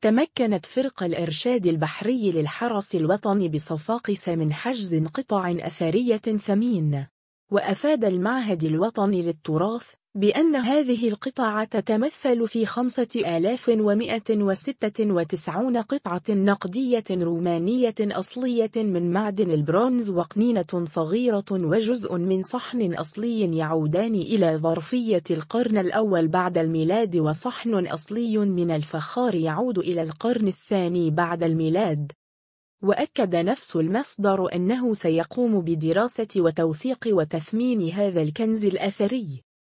تمكنت فرق الإرشاد البحري للحرس الوطني بصفاقس من حجز قطع أثرية ثمين. وأفاد المعهد الوطني للتراث بأن هذه القطع تتمثل في 5196 قطعة نقدية رومانية أصلية من معدن البرونز، وقنينة صغيرة وجزء من صحن أصلي يعودان إلى ظرفية القرن الأول بعد الميلاد، وصحن أصلي من الفخار يعود إلى القرن الثاني بعد الميلاد. وأكد نفس المصدر أنه سيقوم بدراسة وتوثيق وتثمين هذا الكنز الأثري.